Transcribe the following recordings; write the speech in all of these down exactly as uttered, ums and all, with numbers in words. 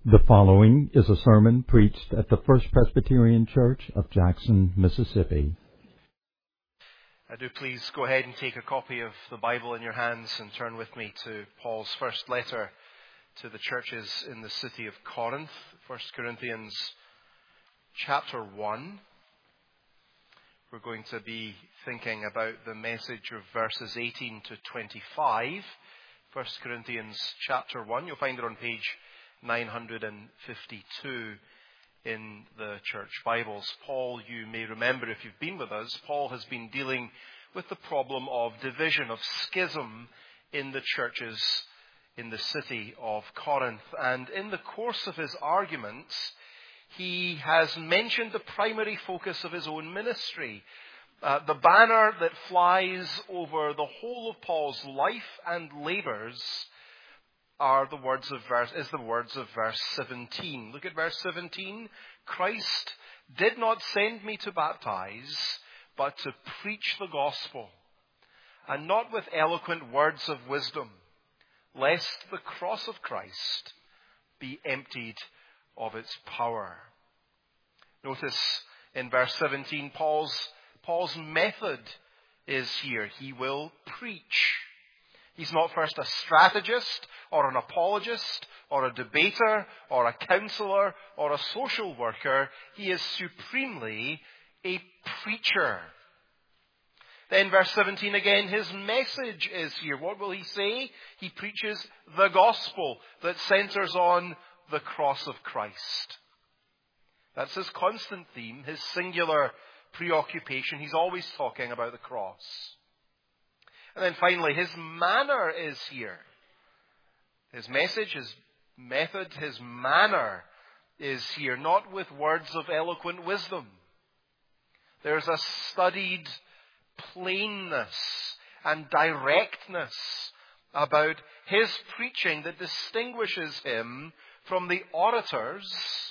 The following is a sermon preached at the First Presbyterian Church of Jackson, Mississippi. I do please go ahead and take a copy of the Bible in your hands and turn with me to Paul's first letter to the churches in the city of Corinth, First Corinthians chapter one. We're going to be thinking about the message of verses eighteen to twenty-five. First Corinthians chapter one. You'll find it on page nine hundred fifty-two in the church Bibles. Paul, you may remember if you've been with us, Paul has been dealing with the problem of division, of schism in the churches in the city of Corinth. And in the course of his arguments, he has mentioned the primary focus of his own ministry. Uh, the banner that flies over the whole of Paul's life and labors are the words of verse, is the words of verse seventeen. Look at verse seventeen. Christ did not send me to baptize, but to preach the gospel, and not with eloquent words of wisdom, lest the cross of Christ be emptied of its power. Notice in verse seventeen, Paul's, Paul's method is here. He will preach. He's not first a strategist or an apologist or a debater or a counselor or a social worker. He is supremely a preacher. Then verse seventeen again, his message is here. What will he say? He preaches the gospel that centers on the cross of Christ. That's his constant theme, his singular preoccupation. He's always talking about the cross. And then finally, his manner is here. His message, his method, his manner is here, not with words of eloquent wisdom. There's a studied plainness and directness about his preaching that distinguishes him from the orators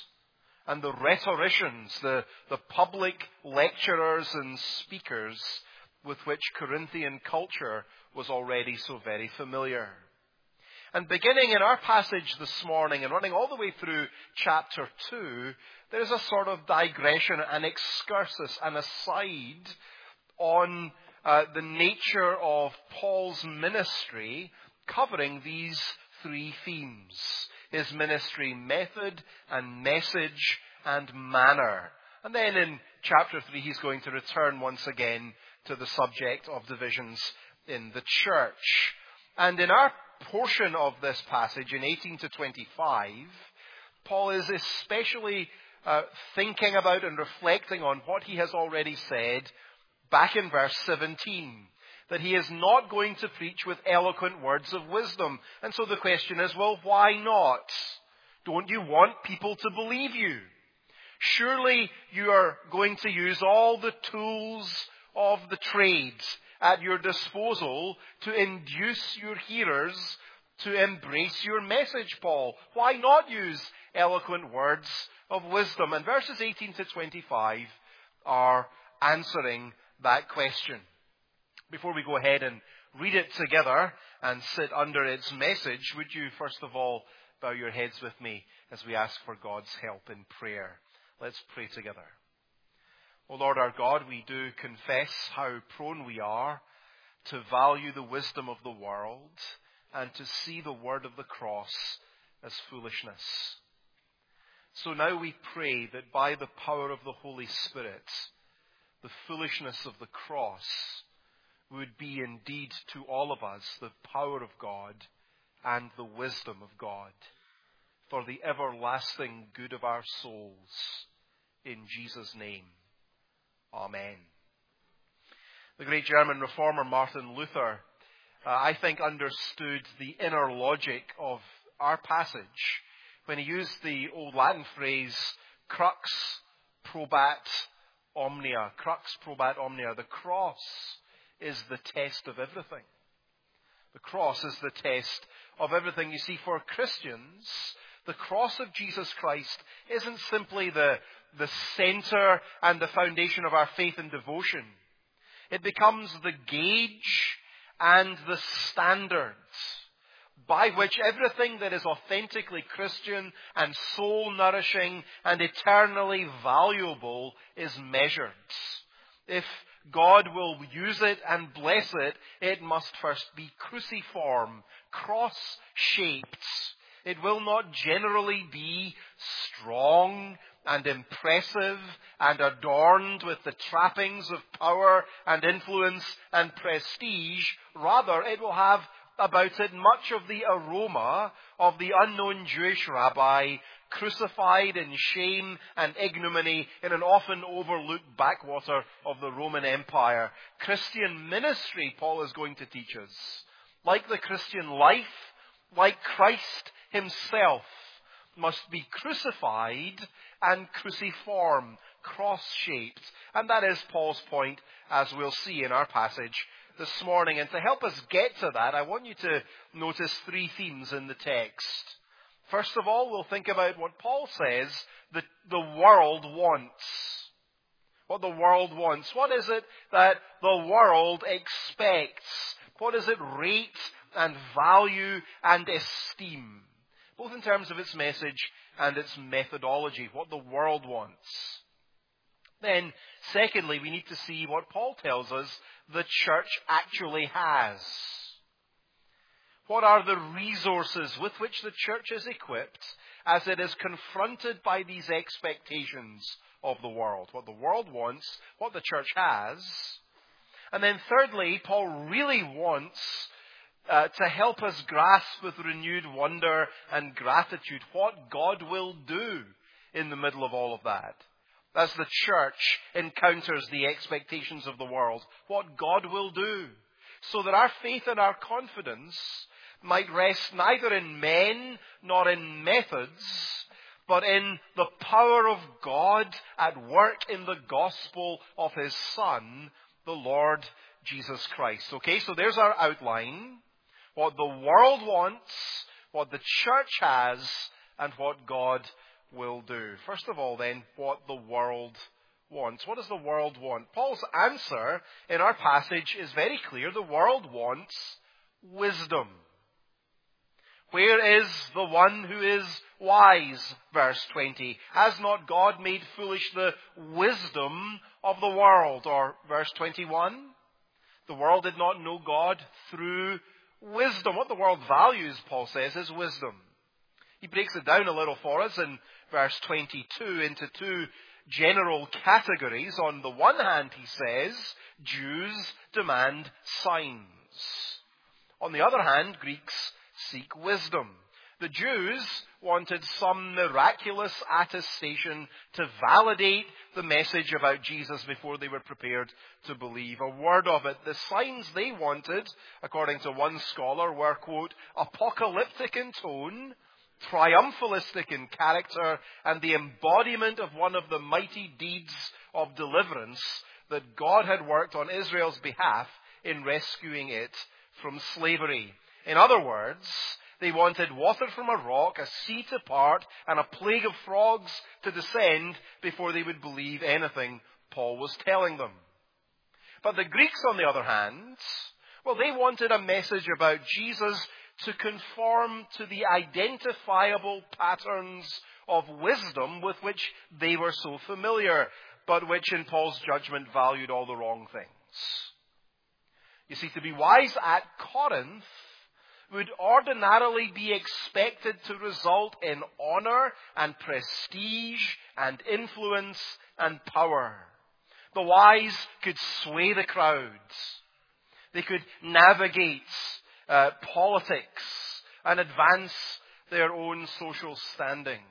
and the rhetoricians, the, the public lecturers and speakers with which Corinthian culture was already so very familiar. And beginning in our passage this morning and running all the way through chapter two, there's a sort of digression, an excursus, an aside on uh, the nature of Paul's ministry, covering these three themes: his ministry method and message and manner. And then in chapter three, he's going to return once again to the subject of divisions in the church. And in our portion of this passage, in eighteen to twenty-five, Paul is especially uh, thinking about and reflecting on what he has already said back in verse seventeen, that he is not going to preach with eloquent words of wisdom. And so the question is, well, why not? Don't you want people to believe you? Surely you are going to use all the tools of the trades at your disposal to induce your hearers to embrace your message, Paul. Why not use eloquent words of wisdom? And verses eighteen to twenty-five are answering that question. Before we go ahead and read it together and sit under its message, would you first of all bow your heads with me as we ask for God's help in prayer? Let's pray together. O Lord our God, we do confess how prone we are to value the wisdom of the world and to see the word of the cross as foolishness. So now we pray that by the power of the Holy Spirit, the foolishness of the cross would be indeed to all of us the power of God and the wisdom of God for the everlasting good of our souls. In Jesus' name. Amen. The great German reformer Martin Luther, uh, I think, understood the inner logic of our passage when he used the old Latin phrase, crux probat omnia. Crux probat omnia. The cross is the test of everything. The cross is the test of everything. You see, for Christians, the cross of Jesus Christ isn't simply the the center and the foundation of our faith and devotion. It becomes the gauge and the standard by which everything that is authentically Christian and soul-nourishing and eternally valuable is measured. If God will use it and bless it, it must first be cruciform, cross-shaped. It will not generally be strong and impressive and adorned with the trappings of power and influence and prestige. Rather, it will have about it much of the aroma of the unknown Jewish rabbi crucified in shame and ignominy in an often overlooked backwater of the Roman Empire. Christian ministry, Paul is going to teach us, like the Christian life, like Christ himself, must be crucified and cruciform, cross-shaped. And that is Paul's point, as we'll see in our passage this morning. And to help us get to that, I want you to notice three themes in the text. First of all, we'll think about what Paul says that the world wants. What the world wants. What is it that the world expects? What does it rate and value and esteem? Both in terms of its message and its methodology. What the world wants. Then, secondly, we need to see what Paul tells us the church actually has. What are the resources with which the church is equipped as it is confronted by these expectations of the world? What the world wants, what the church has. And then thirdly, Paul really wants uh, to help us grasp with renewed wonder and gratitude what God will do in the middle of all of that. As the church encounters the expectations of the world, what God will do, so that our faith and our confidence might rest neither in men nor in methods, but in the power of God at work in the gospel of His Son, the Lord Jesus Christ. Okay, so there's our outline. What the world wants, what the church has, and what God will do. First of all, then, what the world wants. What does the world want? Paul's answer in our passage is very clear. The world wants wisdom. Where is the one who is wise? Verse twenty. Has not God made foolish the wisdom of the world? Or verse twenty-one. The world did not know God through wisdom. What the world values, Paul says, is wisdom. He breaks it down a little for us in verse twenty-two into two general categories. On the one hand, he says, Jews demand signs. On the other hand, Greeks seek wisdom. The Jews wanted some miraculous attestation to validate the message about Jesus before they were prepared to believe a word of it. The signs they wanted, according to one scholar, were, quote, apocalyptic in tone, triumphalistic in character, and the embodiment of one of the mighty deeds of deliverance that God had worked on Israel's behalf in rescuing it from slavery. In other words, they wanted water from a rock, a sea to part, and a plague of frogs to descend before they would believe anything Paul was telling them. But the Greeks, on the other hand, well, they wanted a message about Jesus to conform to the identifiable patterns of wisdom with which they were so familiar, but which in Paul's judgment valued all the wrong things. You see, to be wise at Corinth would ordinarily be expected to result in honor and prestige and influence and power. The wise could sway the crowds. They could navigate uh, politics and advance their own social standing.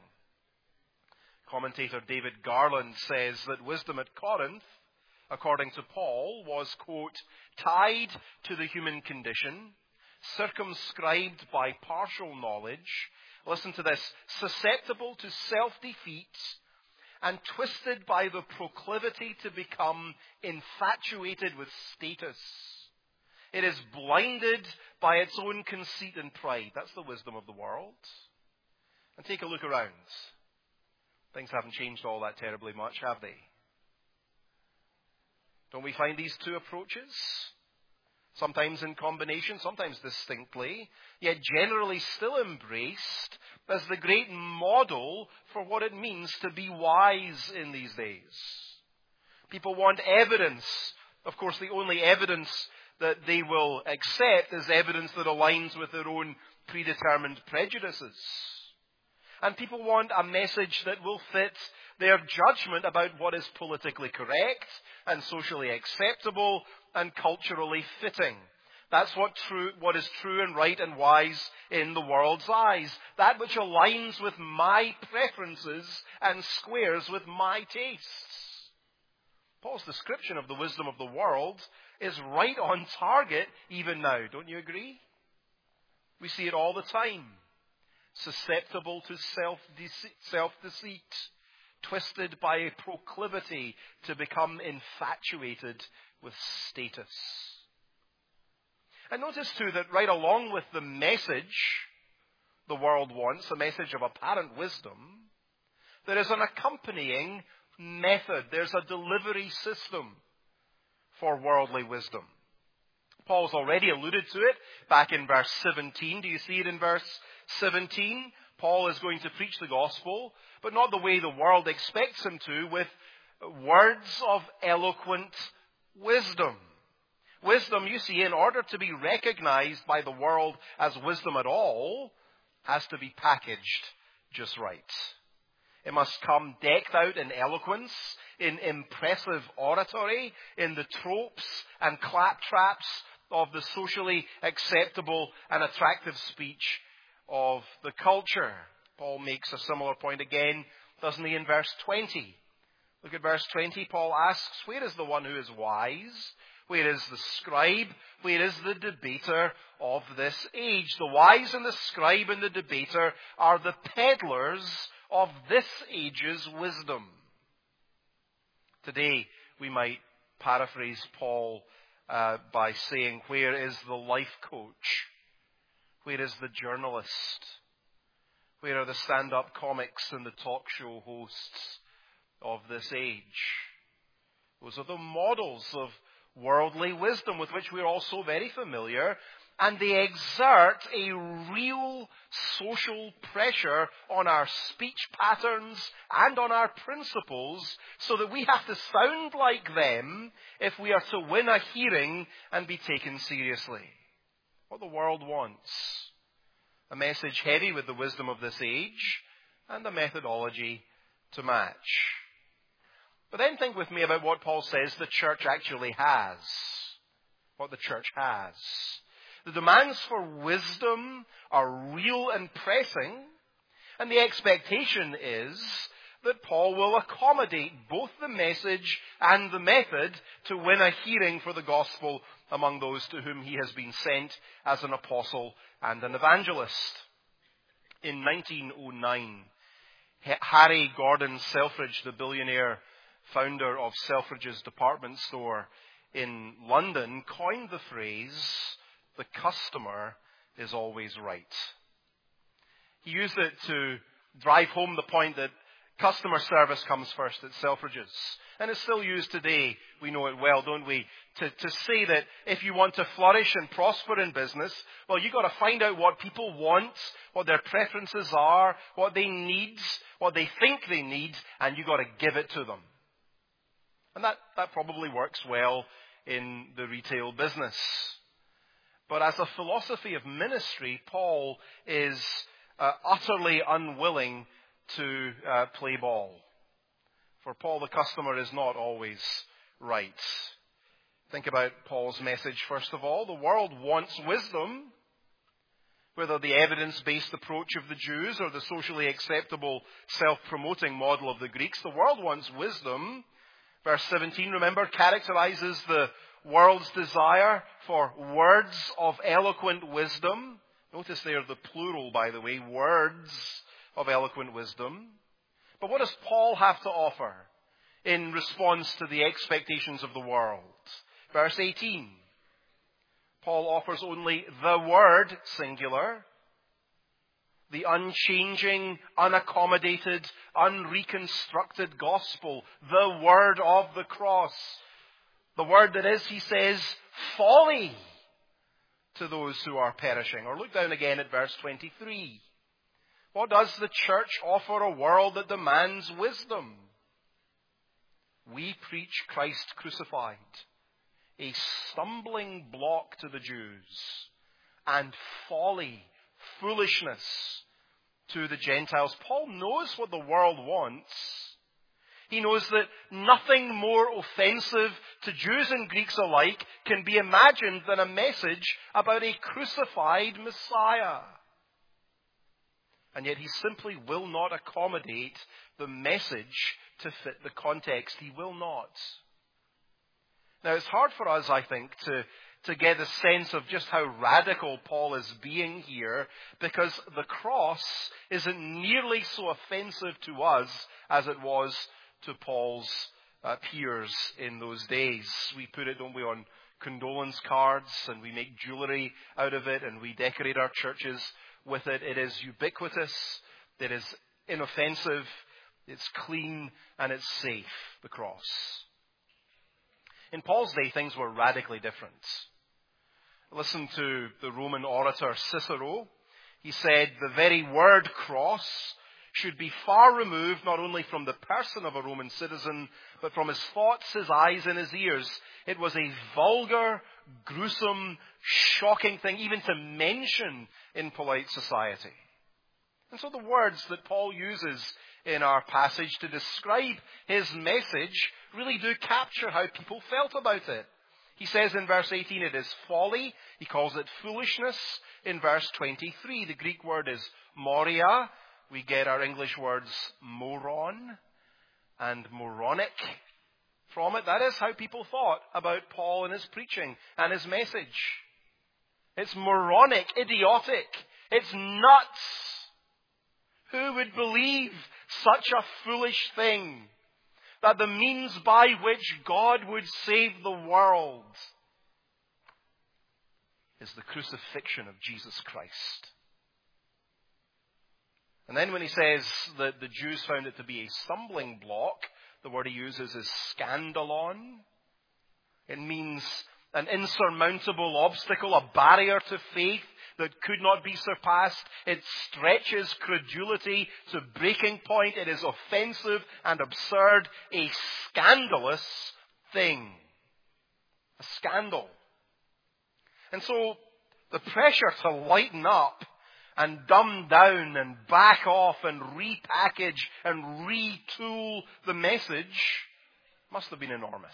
Commentator David Garland says that wisdom at Corinth, according to Paul, was, quote, tied to the human condition, circumscribed by partial knowledge, listen to this, susceptible to self-defeat, and twisted by the proclivity to become infatuated with status. It is blinded by its own conceit and pride. That's the wisdom of the world. And take a look around. Things haven't changed all that terribly much, have they? Don't we find these two approaches? sometimes in combination, sometimes distinctly, yet generally still embraced as the great model for what it means to be wise in these days. People want evidence. Of course, the only evidence that they will accept is evidence that aligns with their own predetermined prejudices. And people want a message that will fit their judgment about what is politically correct and socially acceptable and culturally fitting. That's what true, what is true and right and wise in the world's eyes. That which aligns with my preferences and squares with my tastes. Paul's description of the wisdom of the world is right on target even now. Don't you agree? We see it all the time. Susceptible to self-deceit, self-deceit, twisted by a proclivity to become infatuated with status. And notice too that right along with the message the world wants, a message of apparent wisdom, there is an accompanying method. There's a delivery system for worldly wisdom. Paul's already alluded to it back in verse seventeen. Do you see it in verse seventeen? Paul is going to preach the gospel, but not the way the world expects him to, with words of eloquent wisdom. Wisdom, you see, in order to be recognized by the world as wisdom at all, has to be packaged just right. It must come decked out in eloquence, in impressive oratory, in the tropes and claptraps of the socially acceptable and attractive speech of the culture. Paul makes a similar point again, doesn't he, in verse twenty? Look at verse twenty. Paul asks, where is the one who is wise? Where is the scribe? Where is the debater of this age? The wise and the scribe and the debater are the peddlers of this age's wisdom. Today, we might paraphrase Paul uh, by saying, where is the life coach? Where is the journalist? Where are the stand-up comics and the talk show hosts of this age? Those are the models of worldly wisdom with which we're all so very familiar, and they exert a real social pressure on our speech patterns and on our principles so that we have to sound like them if we are to win a hearing and be taken seriously. What the world wants. A message heavy with the wisdom of this age and a methodology to match. But then think with me about what Paul says the church actually has. What the church has. The demands for wisdom are real and pressing, and the expectation is that Paul will accommodate both the message and the method to win a hearing for the gospel among those to whom he has been sent as an apostle and an evangelist. In nineteen oh nine, Harry Gordon Selfridge, the billionaire founder of Selfridge's department store in London, coined the phrase, the customer is always right. He used it to drive home the point that customer service comes first at Selfridge's. And it's still used today, we know it well, don't we? To, to say that if you want to flourish and prosper in business, well, you've got to find out what people want, what their preferences are, what they need, what they think they need, and you've got to give it to them. And that, that probably works well in the retail business. But as a philosophy of ministry, Paul is uh, utterly unwilling to uh, play ball. For Paul, the customer is not always right. Think about Paul's message first of all. The world wants wisdom, whether the evidence-based approach of the Jews or the socially acceptable self-promoting model of the Greeks. The world wants wisdom. Verse seventeen, remember, characterizes the world's desire for words of eloquent wisdom. Notice they are the plural, by the way, words of eloquent wisdom. But what does Paul have to offer in response to the expectations of the world? Verse eighteen, Paul offers only the word, singular, the unchanging, unaccommodated, unreconstructed gospel, the word of the cross. The word that is, he says, folly to those who are perishing. Or look down again at verse twenty-three. What does the church offer a world that demands wisdom? We preach Christ crucified, a stumbling block to the Jews, and folly, foolishness to the Gentiles. Paul knows what the world wants. He knows that nothing more offensive to Jews and Greeks alike can be imagined than a message about a crucified Messiah. And yet he simply will not accommodate the message to fit the context. He will not. Now, it's hard for us, I think, to, to get a sense of just how radical Paul is being here, because the cross isn't nearly so offensive to us as it was to Paul's uh, peers in those days. We put it, don't we, on condolence cards, and we make jewelry out of it, and we decorate our churches with it. It is ubiquitous, it is inoffensive, it's clean, and it's safe, the cross. In Paul's day, things were radically different. Listen to the Roman orator Cicero. He said, the very word cross should be far removed not only from the person of a Roman citizen, but from his thoughts, his eyes, and his ears. It was a vulgar, gruesome, shocking thing even to mention in polite society. And so the words that Paul uses in our passage to describe his message really do capture how people felt about it. He says in verse eighteen, it is folly. He calls it foolishness. In verse twenty-three, the Greek word is moria. We get our English words moron and moronic from it. That is how people thought about Paul and his preaching and his message. It's moronic, idiotic. It's nuts. Who would believe such a foolish thing? That the means by which God would save the world is the crucifixion of Jesus Christ. And then when he says that the Jews found it to be a stumbling block, the word he uses is scandalon. It means an insurmountable obstacle, a barrier to faith that could not be surpassed. It stretches credulity to breaking point. It is offensive and absurd, a scandalous thing. A scandal. And so the pressure to lighten up and dumb down and back off and repackage and retool the message must have been enormous.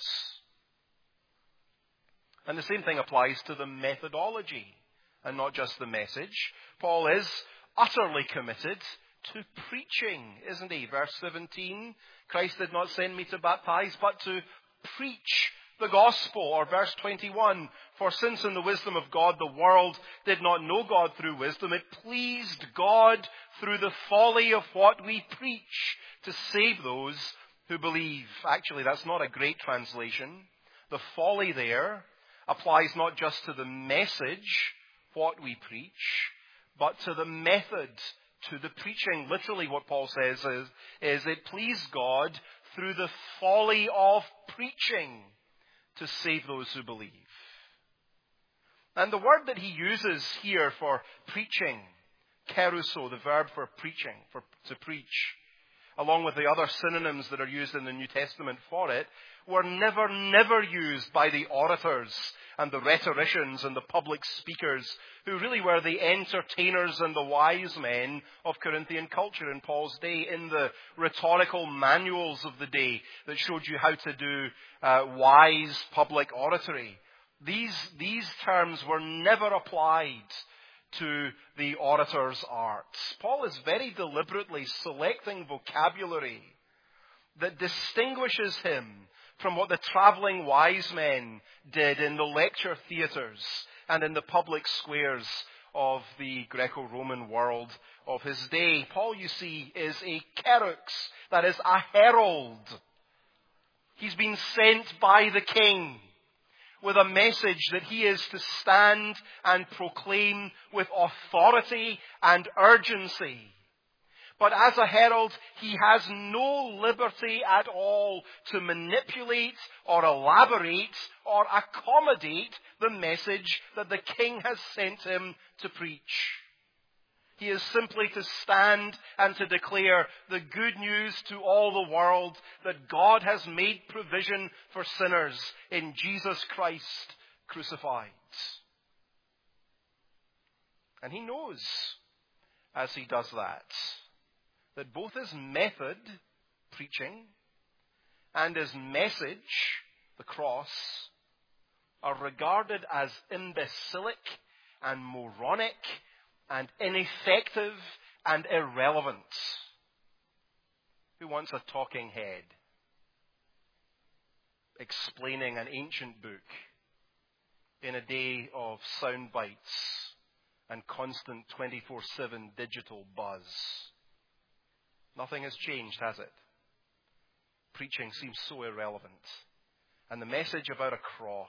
And the same thing applies to the methodology and not just the message. Paul is utterly committed to preaching, isn't he? Verse seventeen, Christ did not send me to baptize, but to preach the gospel. Or verse twenty-one, for since in the wisdom of God the world did not know God through wisdom, it pleased God through the folly of what we preach to save those who believe. Actually, that's not a great translation. The folly there applies not just to the message, what we preach, but to the method, to the preaching. Literally what Paul says is, is it pleased God through the folly of preaching to save those who believe. And the word that he uses here for preaching, keruso, the verb for preaching, for to preach, along with the other synonyms that are used in the New Testament for it, were never, never used by the orators and the rhetoricians and the public speakers who really were the entertainers and the wise men of Corinthian culture in Paul's day, in the rhetorical manuals of the day that showed you how to do uh, wise public oratory. These, these terms were never applied to the orator's art. Paul is very deliberately selecting vocabulary that distinguishes him from what the traveling wise men did in the lecture theatres and in the public squares of the Greco-Roman world of his day. Paul, you see, is a kerux, that is a herald. He's been sent by the king with a message that he is to stand and proclaim with authority and urgency. But as a herald, he has no liberty at all to manipulate or elaborate or accommodate the message that the king has sent him to preach. He is simply to stand and to declare the good news to all the world that God has made provision for sinners in Jesus Christ crucified. And he knows, as he does that, that both his method, preaching, and his message, the cross, are regarded as imbecilic and moronic and ineffective and irrelevant. Who wants a talking head explaining an ancient book in a day of sound bites and constant twenty-four seven digital buzz? Nothing has changed, has it? Preaching seems so irrelevant. And the message about a cross,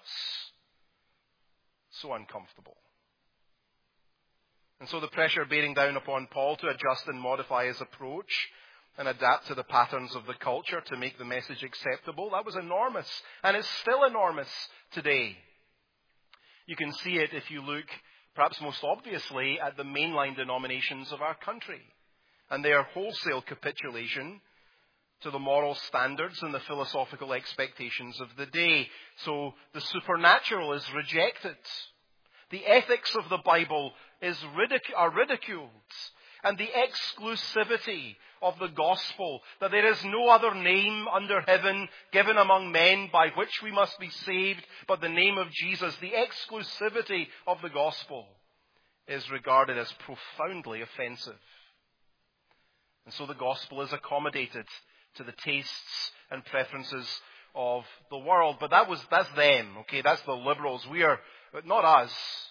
so uncomfortable. And so the pressure bearing down upon Paul to adjust and modify his approach and adapt to the patterns of the culture to make the message acceptable, that was enormous. And it's still enormous today. You can see it if you look, perhaps most obviously, at the mainline denominations of our country and their wholesale capitulation to the moral standards and the philosophical expectations of the day. So the supernatural is rejected. The ethics of the Bible is ridic- are ridiculed. And the exclusivity of the gospel, that there is no other name under heaven given among men by which we must be saved but the name of Jesus, the exclusivity of the gospel is regarded as profoundly offensive. And so the gospel is accommodated to the tastes and preferences of the world. But that was, that's them, okay? That's the liberals. We are, not us.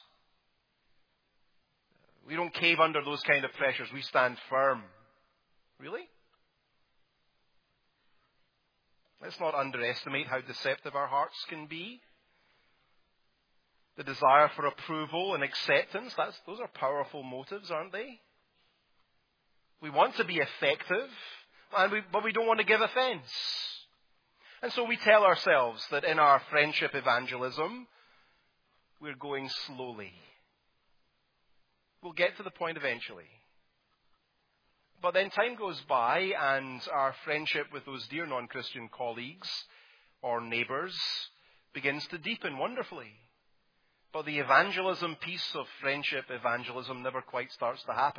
We don't cave under those kind of pressures. We stand firm. Really? Let's not underestimate how deceptive our hearts can be. The desire for approval and acceptance, that's, those are powerful motives, aren't they? We want to be effective, and we, but we don't want to give offense. And so we tell ourselves that in our friendship evangelism, we're going slowly. We'll get to the point eventually. But then time goes by and our friendship with those dear non-Christian colleagues or neighbours begins to deepen wonderfully. But the evangelism piece of friendship evangelism never quite starts to happen.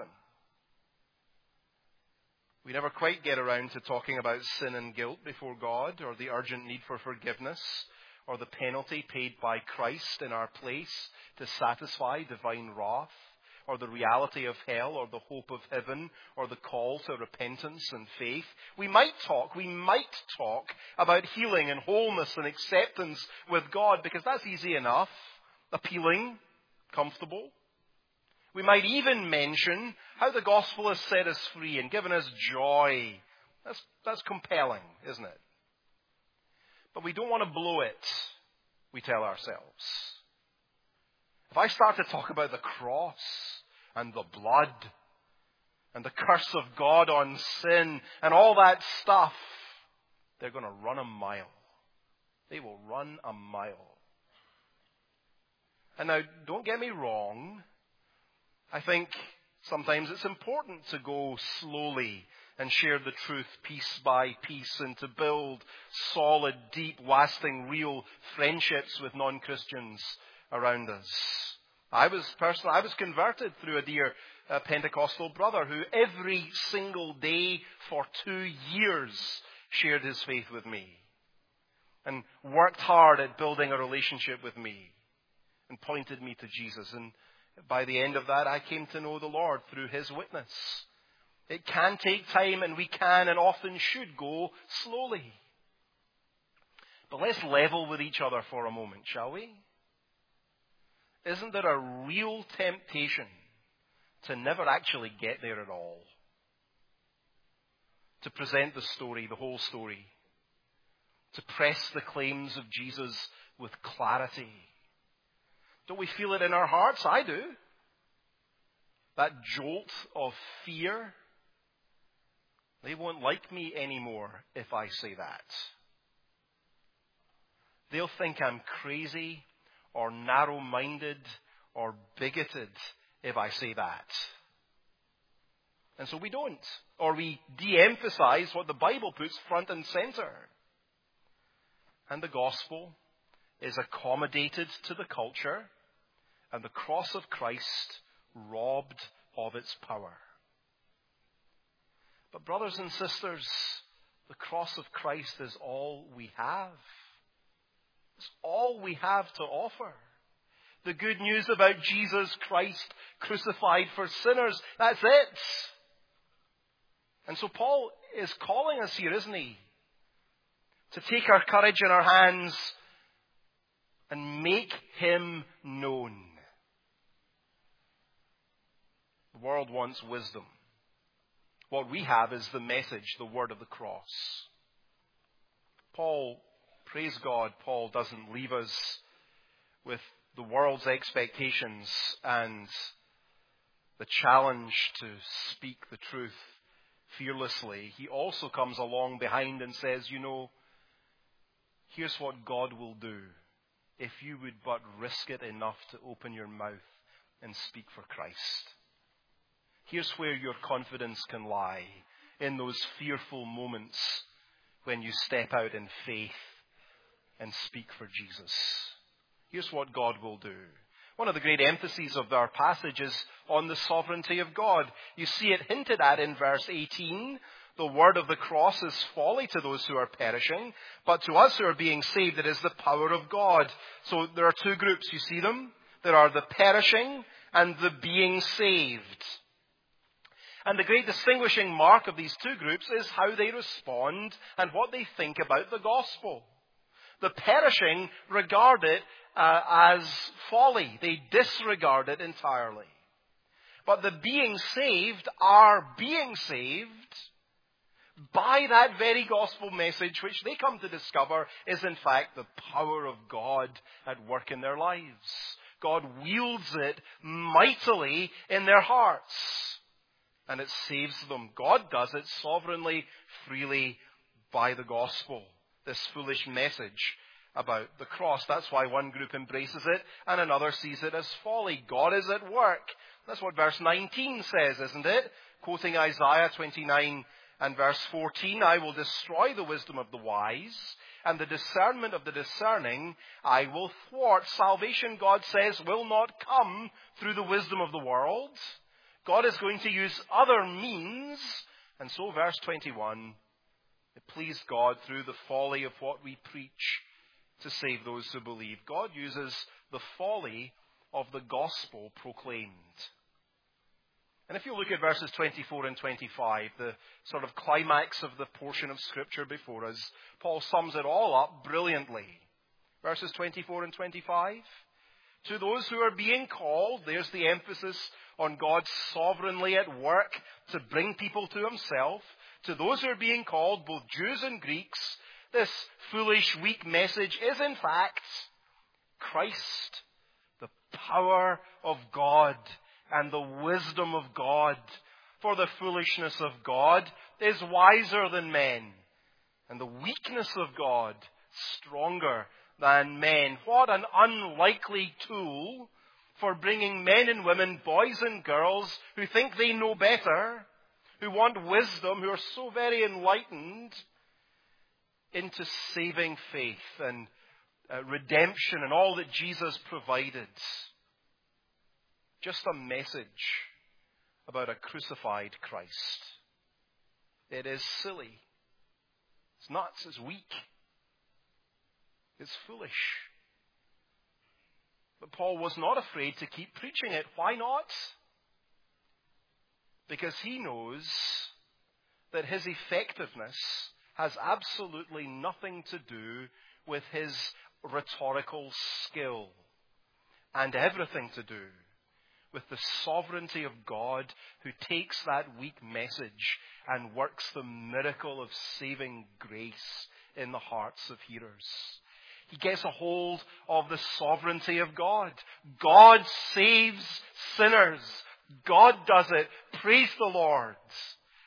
We never quite get around to talking about sin and guilt before God, or the urgent need for forgiveness, or the penalty paid by Christ in our place to satisfy divine wrath, or the reality of hell, or the hope of heaven, or the call to repentance and faith. We might talk, we might talk about healing and wholeness and acceptance with God, because that's easy enough, appealing, comfortable. We might even mention how the gospel has set us free and given us joy. That's, that's compelling, isn't it? But we don't want to blow it, we tell ourselves. If I start to talk about the cross and the blood and the curse of God on sin and all that stuff, they're going to run a mile. They will run a mile. And now, don't get me wrong. I think sometimes it's important to go slowly and share the truth piece by piece and to build solid, deep, lasting, real friendships with non-Christians around us. I was personally, I was converted through a dear uh, Pentecostal brother who every single day for two years shared his faith with me and worked hard at building a relationship with me and pointed me to Jesus. And by the end of that, I came to know the Lord through his witness. It can take time, and we can and often should go slowly. But let's level with each other for a moment, shall we? Isn't there a real temptation to never actually get there at all? To present the story, the whole story. To press the claims of Jesus with clarity. Don't we feel it in our hearts? I do. That jolt of fear They won't like me anymore if I say that. They'll think I'm crazy or narrow-minded or bigoted if I say that. And so we don't. Or we de-emphasize what the Bible puts front and center. And the gospel is accommodated to the culture, and the cross of Christ robbed of its power. But brothers and sisters, the cross of Christ is all we have. It's all we have to offer. The good news about Jesus Christ crucified for sinners, that's it. And so Paul is calling us here, isn't he? To take our courage in our hands and make him known. The world wants wisdom. What we have is the message, the word of the cross. Paul, praise God, Paul doesn't leave us with the world's expectations and the challenge to speak the truth fearlessly. He also comes along behind and says, you know, here's what God will do if you would but risk it enough to open your mouth and speak for Christ. Here's where your confidence can lie, in those fearful moments when you step out in faith and speak for Jesus. Here's what God will do. One of the great emphases of our passage is on the sovereignty of God. You see it hinted at in verse eighteen. The word of the cross is folly to those who are perishing, but to us who are being saved, it is the power of God. So there are two groups, you see them? There are the perishing and the being saved. And the great distinguishing mark of these two groups is how they respond and what they think about the gospel. The perishing regard it uh, as folly. They disregard it entirely. But the being saved are being saved by that very gospel message, which they come to discover is in fact the power of God at work in their lives. God wields it mightily in their hearts. And it saves them. God does it sovereignly, freely, by the gospel. This foolish message about the cross. That's why one group embraces it and another sees it as folly. God is at work. That's what verse nineteen says, isn't it? Quoting Isaiah twenty-nine and verse fourteen, I will destroy the wisdom of the wise, and the discernment of the discerning I will thwart. Salvation, God says, will not come through the wisdom of the world. God is going to use other means. And so verse twenty-one, it pleased God through the folly of what we preach to save those who believe. God uses the folly of the gospel proclaimed. And if you look at verses twenty-four and twenty-five, the sort of climax of the portion of Scripture before us, Paul sums it all up brilliantly. Verses twenty-four and twenty-five. To those who are being called, there's the emphasis on God sovereignly at work to bring people to himself. To those who are being called, both Jews and Greeks, this foolish, weak message is in fact Christ, the power of God and the wisdom of God. For the foolishness of God is wiser than men, and the weakness of God stronger than men. What an unlikely tool for bringing men and women, boys and girls who think they know better, who want wisdom, who are so very enlightened, into saving faith and uh, redemption and all that Jesus provided. Just a message about a crucified Christ. It is silly. It's nuts. It's weak. It's foolish. But Paul was not afraid to keep preaching it. Why not? Because he knows that his effectiveness has absolutely nothing to do with his rhetorical skill, and everything to do with the sovereignty of God, who takes that weak message and works the miracle of saving grace in the hearts of hearers. He gets a hold of the sovereignty of God. God saves sinners. God does it. Praise the Lord.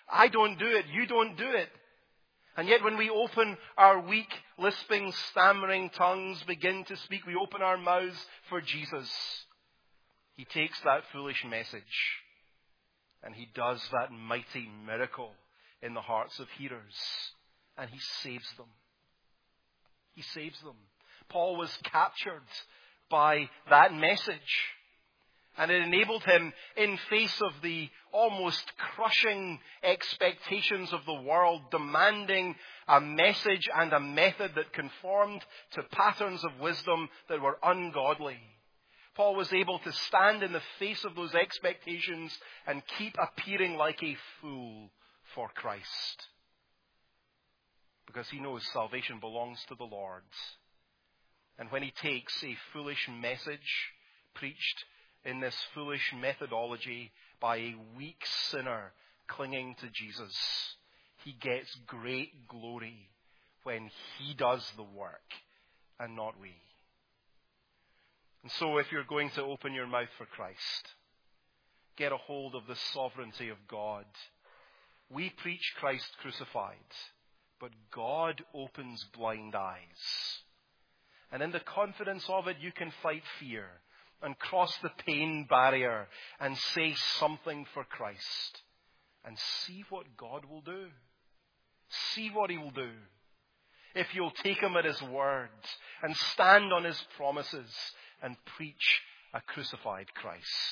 I don't do it. You don't do it. And yet when we open our weak, lisping, stammering tongues, begin to speak, we open our mouths for Jesus. He takes that foolish message and he does that mighty miracle in the hearts of hearers. And he saves them. He saves them. Paul was captured by that message. And it enabled him, in face of the almost crushing expectations of the world, demanding a message and a method that conformed to patterns of wisdom that were ungodly. Paul was able to stand in the face of those expectations and keep appearing like a fool for Christ. Because he knows salvation belongs to the Lord. And when he takes a foolish message preached in this foolish methodology by a weak sinner clinging to Jesus, he gets great glory when he does the work and not we. And so if you're going to open your mouth for Christ, get a hold of the sovereignty of God. We preach Christ crucified, but God opens blind eyes. And in the confidence of it, you can fight fear and cross the pain barrier and say something for Christ. And see what God will do. See what he will do. If you'll take him at his word and stand on his promises and preach a crucified Christ.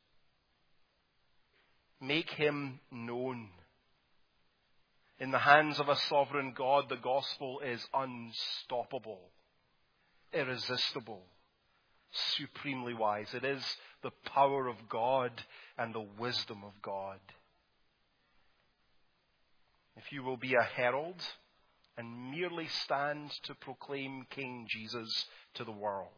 Make him known. In the hands of a sovereign God, the gospel is unstoppable, irresistible, supremely wise. It is the power of God and the wisdom of God. If you will be a herald and merely stand to proclaim King Jesus to the world,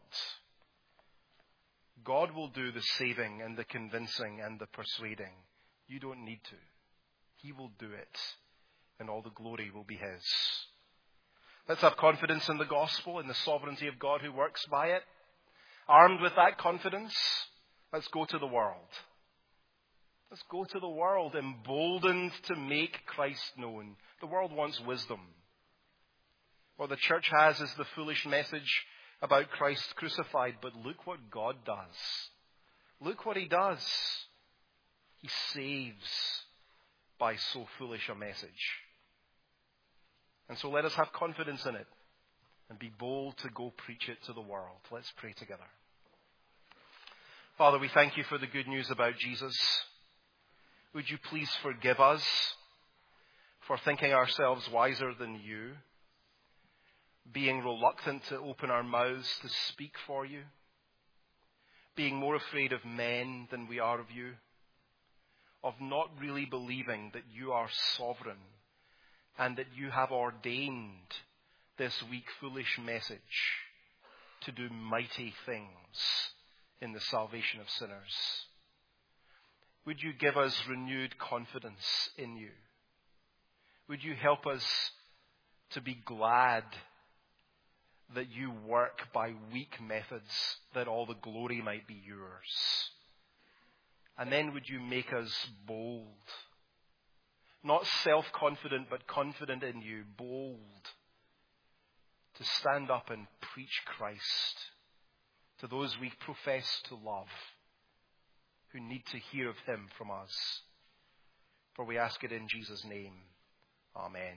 God will do the saving and the convincing and the persuading. You don't need to. He will do it, and all the glory will be his. Let's have confidence in the gospel, in the sovereignty of God who works by it. Armed with that confidence, let's go to the world. Let's go to the world, emboldened to make Christ known. The world wants wisdom. What the church has is the foolish message about Christ crucified, but look what God does. Look what he does. He saves by so foolish a message. And so let us have confidence in it and be bold to go preach it to the world. Let's pray together. Father, we thank you for the good news about Jesus. Would you please forgive us for thinking ourselves wiser than you, being reluctant to open our mouths to speak for you, being more afraid of men than we are of you, of not really believing that you are sovereign and that you have ordained this weak, foolish message to do mighty things in the salvation of sinners. Would you give us renewed confidence in you? Would you help us to be glad that you work by weak methods, that all the glory might be yours? And then would you make us bold? Not self-confident, but confident in you, bold, to stand up and preach Christ to those we profess to love, who need to hear of him from us. For we ask it in Jesus' name. Amen.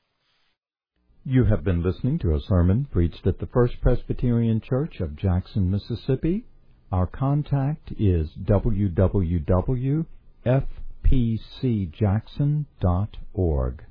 You have been listening to a sermon preached at the First Presbyterian Church of Jackson, Mississippi. Our contact is w w w dot f p c jackson dot org.